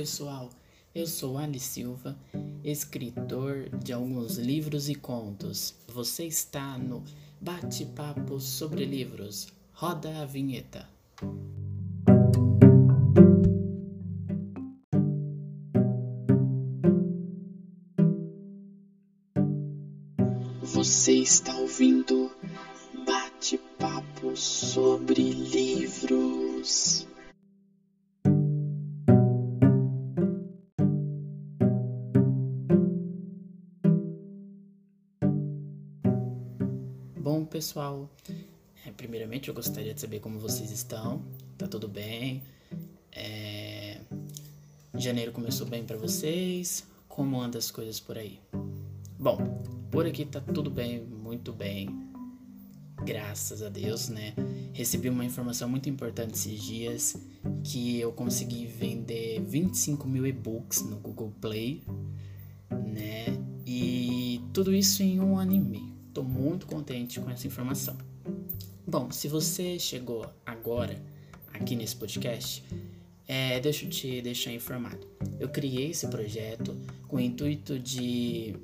pessoal, eu sou Ali Silva, escritor de alguns livros e contos. Você está no Bate-Papo sobre Livros. Roda a vinheta. Você está ouvindo Bate-Papo sobre Livros. Bom, pessoal, primeiramente eu gostaria de saber como vocês estão. Tá tudo bem? Janeiro começou bem pra vocês? Como andam as coisas por aí? Bom, por aqui tá tudo bem, muito bem. Graças a Deus, né? Recebi uma informação muito importante esses dias, que eu consegui vender 25 mil e-books no Google Play, né? E tudo isso em 1 ano e meio. Tô muito contente com essa informação. Bom, se você chegou agora aqui nesse podcast, deixa eu te deixar informado. Eu criei esse projeto com o intuito de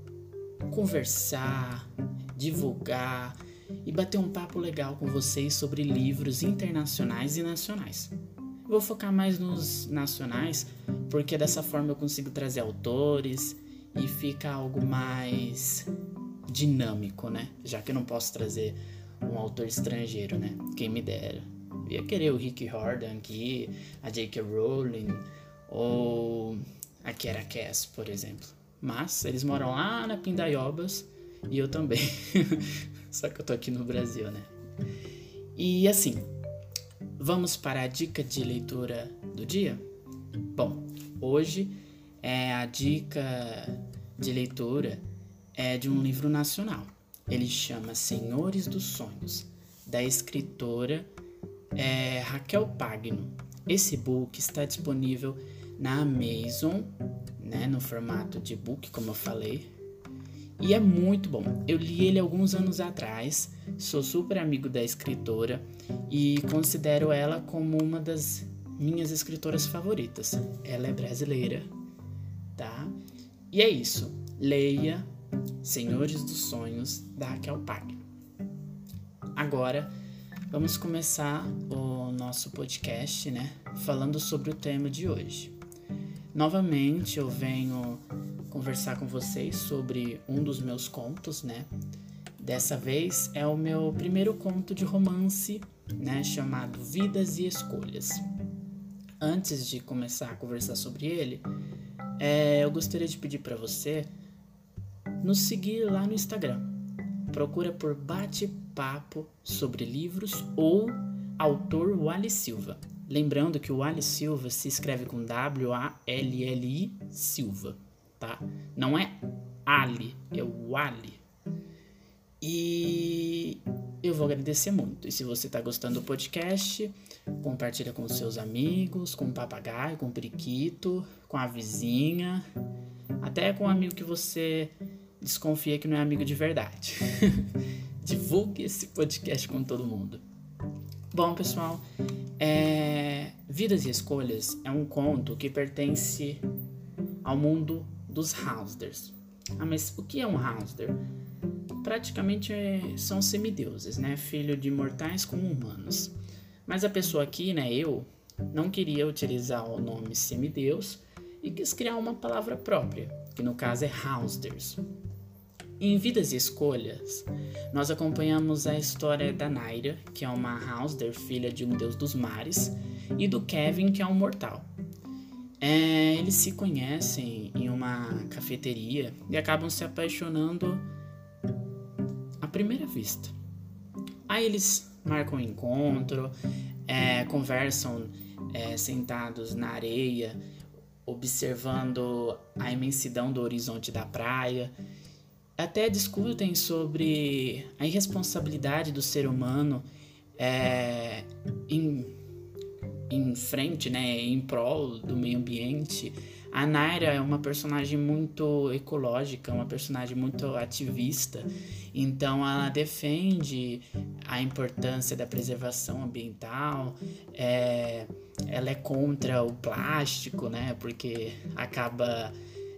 conversar, divulgar e bater um papo legal com vocês sobre livros internacionais e nacionais. Eu vou focar mais nos nacionais, porque dessa forma eu consigo trazer autores e fica algo mais dinâmico, né? Já que eu não posso trazer um autor estrangeiro, né? Quem me dera. Eu ia querer o Rick Riordan aqui, a J.K. Rowling ou a Kiera Cass, por exemplo. Mas eles moram lá na Pindaiobas e eu também. Só que eu tô aqui no Brasil, né? E assim, vamos para a dica de leitura do dia? Bom, hoje a dica de leitura é de um livro nacional. Ele chama Senhores dos Sonhos, da escritora Raquel Pagno. Esse book está disponível na Amazon, né, no formato de book, como eu falei, e é muito bom. Eu li ele alguns anos atrás, sou super amigo da escritora e considero ela como uma das minhas escritoras favoritas. Ela é brasileira, tá? E é isso, leia Senhores dos Sonhos, da Raquel Pagno. Agora, vamos começar o nosso podcast, né, falando sobre o tema de hoje. Novamente, eu venho conversar com vocês sobre um dos meus contos, né? Dessa vez é o meu primeiro conto de romance, né, chamado Vidas e Escolhas. Antes de começar a conversar sobre ele, eu gostaria de pedir para você nos seguir lá no Instagram. Procura por Bate-Papo sobre Livros ou autor Wally Silva. Lembrando que o Wally Silva se escreve com W-A-L-L-I Silva, tá? Não é Ali, é o Wally. E eu vou agradecer muito. E se você tá gostando do podcast, compartilha com os seus amigos, com o papagaio, com o periquito, com a vizinha, até com um amigo que você desconfia que não é amigo de verdade. Divulgue esse podcast com todo mundo. Bom, pessoal, Vidas e Escolhas é um conto que pertence ao mundo dos Hausders. Mas o que é um Hausder? Praticamente são semideuses, né? Filho de mortais como humanos. Mas a pessoa aqui, né, eu, não queria utilizar o nome semideus e quis criar uma palavra própria, que no caso é Hausders. Em Vidas e Escolhas, nós acompanhamos a história da Naira, que é uma Hausder, filha de um deus dos mares, e do Kevin, que é um mortal. Eles se conhecem em uma cafeteria e acabam se apaixonando à primeira vista. Aí eles marcam um encontro, conversam sentados na areia, observando a imensidão do horizonte da praia. Até discutem sobre a irresponsabilidade do ser humano em frente, né, em prol do meio ambiente, A Naira é uma personagem muito ecológica, uma personagem muito ativista, então ela defende a importância da preservação ambiental, ela é contra o plástico, né, porque acaba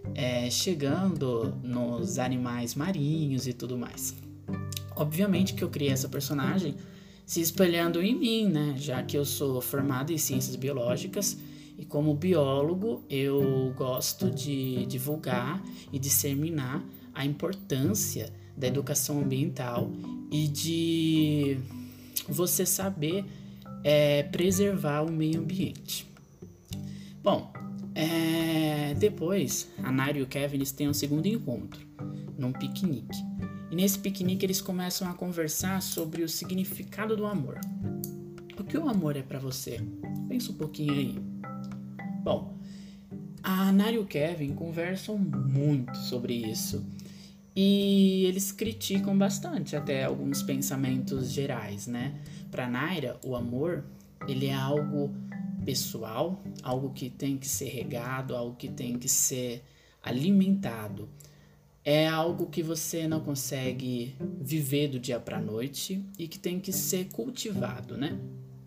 chegando nos animais marinhos e tudo mais. Obviamente que eu criei essa personagem se espelhando em mim, né, já que eu sou formado em ciências biológicas. E como biólogo, eu gosto de divulgar e disseminar a importância da educação ambiental e de você saber preservar o meio ambiente. Bom, depois a Naira e o Kevin eles têm um segundo encontro, num piquenique. E nesse piquenique eles começam a conversar sobre o significado do amor. O que o amor é para você? Pensa um pouquinho aí. Bom, a Naira e o Kevin conversam muito sobre isso e eles criticam bastante até alguns pensamentos gerais, né? Para Naira, o amor, ele é algo pessoal, algo que tem que ser regado, algo que tem que ser alimentado. É algo que você não consegue viver do dia para noite e que tem que ser cultivado, né?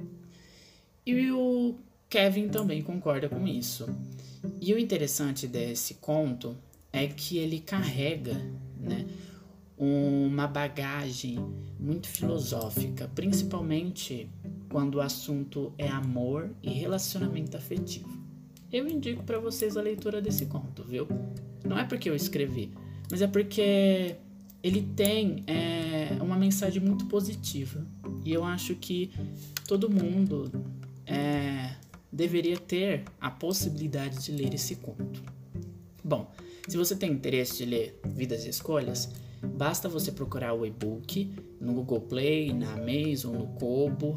E o Kevin também concorda com isso. E o interessante desse conto é que ele carrega, né, uma bagagem muito filosófica, principalmente quando o assunto é amor e relacionamento afetivo. Eu indico para vocês a leitura desse conto, viu? Não é porque eu escrevi, mas é porque ele tem uma mensagem muito positiva. E eu acho que todo mundo deveria ter a possibilidade de ler esse conto. Bom, se você tem interesse de ler Vidas e Escolhas, basta você procurar o e-book no Google Play, na Amazon, no Kobo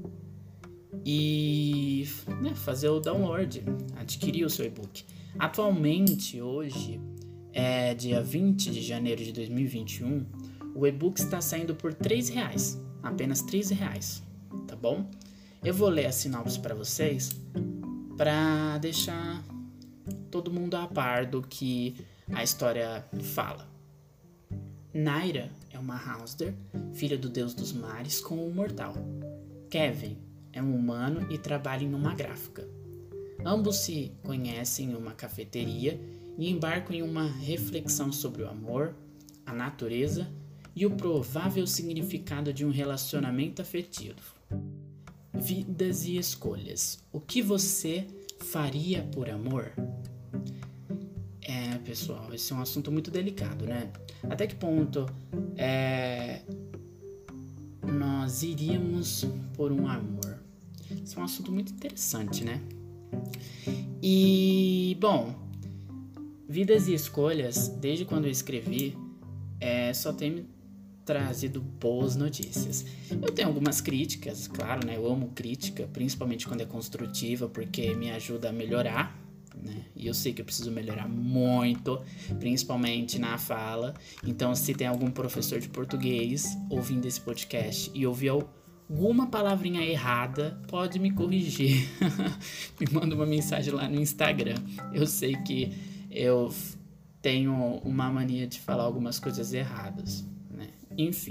e fazer o download, adquirir o seu e-book. Atualmente, hoje, dia 20 de janeiro de 2021, o e-book está saindo por R$3, apenas R$3, tá bom? Eu vou ler a sinopse para vocês, para deixar todo mundo a par do que a história fala. Naira é uma Hausder, filha do deus dos mares, com um mortal. Kevin é um humano e trabalha em uma gráfica. Ambos se conhecem em uma cafeteria e embarcam em uma reflexão sobre o amor, a natureza e o provável significado de um relacionamento afetivo. Vidas e escolhas. O que você faria por amor? Pessoal, esse é um assunto muito delicado, né? Até que ponto nós iríamos por um amor? Esse é um assunto muito interessante, né? E, bom, Vidas e Escolhas, desde quando eu escrevi, só tem me trazido boas notícias. Eu tenho algumas críticas, claro, né? Eu amo crítica, principalmente quando é construtiva, porque me ajuda a melhorar, né? E eu sei que eu preciso melhorar muito, principalmente na fala. Então, se tem algum professor de português ouvindo esse podcast e ouvir alguma palavrinha errada, pode me corrigir. Me manda uma mensagem lá no Instagram. Eu sei que eu tenho uma mania de falar algumas coisas erradas, né? Enfim.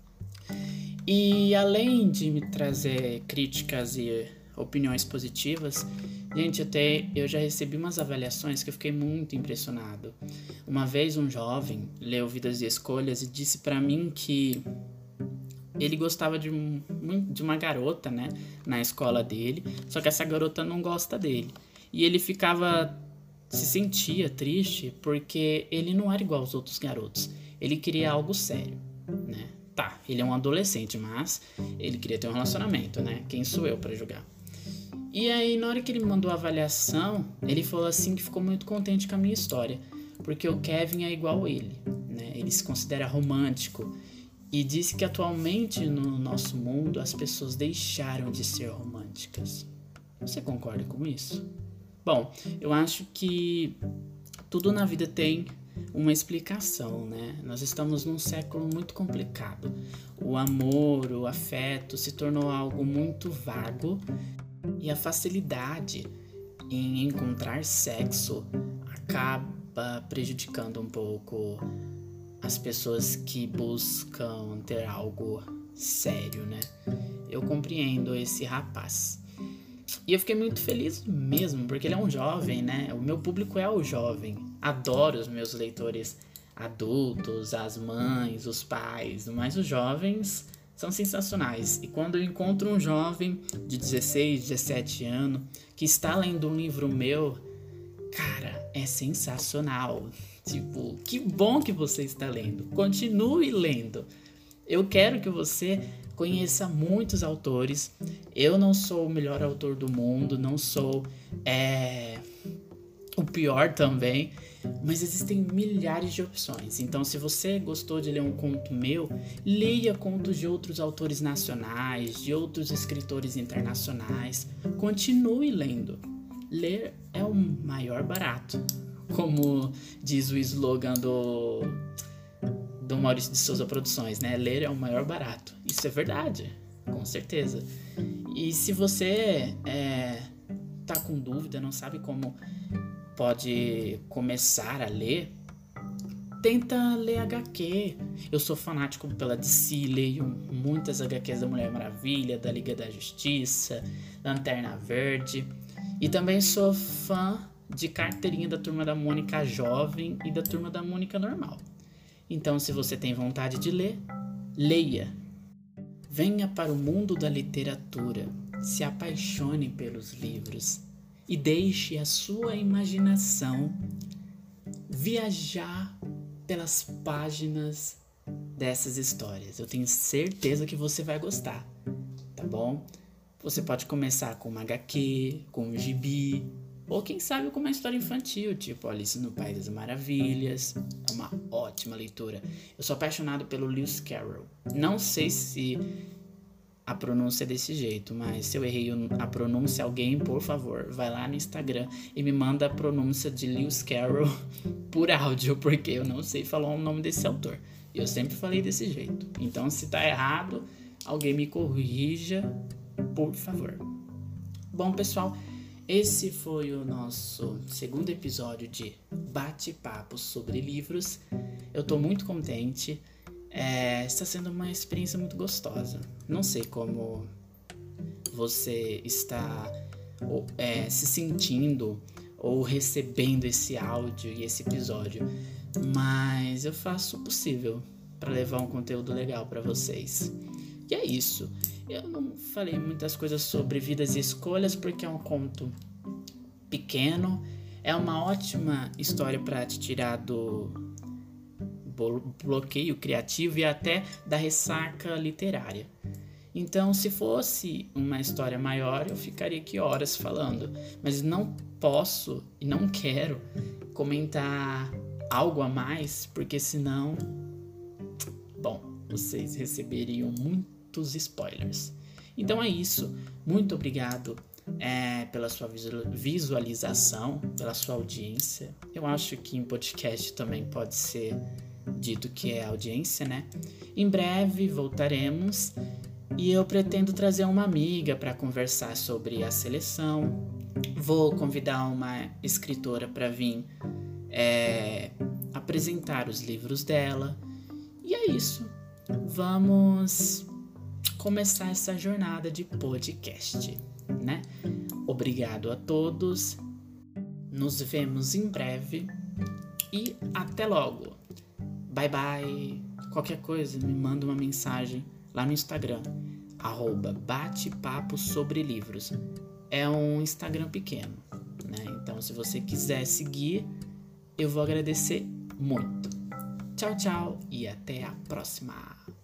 E além de me trazer críticas e opiniões positivas, gente, eu já recebi umas avaliações que eu fiquei muito impressionado. Uma vez um jovem leu Vidas e Escolhas e disse pra mim que ele gostava de uma garota, né, na escola dele, só que essa garota não gosta dele. E ele se sentia triste porque ele não era igual aos outros garotos. Ele queria algo sério, né? Tá, ele é um adolescente, mas ele queria ter um relacionamento, né? Quem sou eu pra julgar? E aí, na hora que ele me mandou a avaliação, ele falou assim que ficou muito contente com a minha história, porque o Kevin é igual a ele, né? Ele se considera romântico e disse que atualmente no nosso mundo as pessoas deixaram de ser românticas. Você concorda com isso? Bom, eu acho que tudo na vida tem uma explicação, né? Nós estamos num século muito complicado. O amor, o afeto se tornou algo muito vago e a facilidade em encontrar sexo acaba prejudicando um pouco as pessoas que buscam ter algo sério, né? Eu compreendo esse rapaz. E eu fiquei muito feliz mesmo, porque ele é um jovem, né? O meu público é o jovem. Adoro os meus leitores adultos, as mães, os pais, mas os jovens são sensacionais. E quando eu encontro um jovem de 16, 17 anos que está lendo um livro meu, cara, é sensacional. Tipo, que bom que você está lendo. Continue lendo. Eu quero que você conheça muitos autores. Eu não sou o melhor autor do mundo, não sou o pior também, mas existem milhares de opções. Então, se você gostou de ler um conto meu, leia contos de outros autores nacionais, de outros escritores internacionais. Continue lendo. Ler é o maior barato, como diz o slogan do Maurício de Souza Produções, né? Ler é o maior barato. Isso é verdade, com certeza. E se você tá com dúvida, não sabe como pode começar a ler, tenta ler HQ. Eu sou fanático pela DC, leio muitas HQs da Mulher Maravilha, da Liga da Justiça, Lanterna Verde. E também sou fã de carteirinha da Turma da Mônica Jovem e da Turma da Mônica Normal. Então, se você tem vontade de ler, leia. Venha para o mundo da literatura, se apaixone pelos livros e deixe a sua imaginação viajar pelas páginas dessas histórias. Eu tenho certeza que você vai gostar, tá bom? Você pode começar com uma HQ, com um gibi, ou quem sabe com uma história infantil, tipo Alice no País das Maravilhas. É uma ótima leitura. Eu sou apaixonado pelo Lewis Carroll. Não sei se a pronúncia é desse jeito, mas se eu errei a pronúncia, alguém, por favor, vai lá no Instagram e me manda a pronúncia de Lewis Carroll por áudio, porque eu não sei falar o nome desse autor. Eu sempre falei desse jeito. Então, se tá errado, alguém me corrija, por favor. Bom, pessoal, esse foi o nosso segundo episódio de Bate-Papo sobre Livros. Eu tô muito contente. Está sendo uma experiência muito gostosa. Não sei como você está se sentindo ou recebendo esse áudio e esse episódio, mas eu faço o possível para levar um conteúdo legal para vocês. E é isso. Eu não falei muitas coisas sobre Vidas e Escolhas porque é um conto pequeno. É uma ótima história para te tirar do bloqueio criativo e até da ressaca literária. Então, se fosse uma história maior, eu ficaria aqui horas falando, mas não posso e não quero comentar algo a mais, porque senão, bom, vocês receberiam muitos spoilers. Então é isso. Muito obrigado pela sua visualização, pela sua audiência. Eu acho que em podcast também pode ser dito que é audiência, né? Em breve voltaremos e eu pretendo trazer uma amiga para conversar sobre a seleção. Vou convidar uma escritora para vir apresentar os livros dela. E é isso. Vamos começar essa jornada de podcast, né? Obrigado a todos. Nos vemos em breve e até logo. Bye bye. Qualquer coisa, me manda uma mensagem lá no Instagram, @batepapo sobre livros. É um Instagram pequeno, né? Então, se você quiser seguir, eu vou agradecer muito. Tchau, tchau e até a próxima.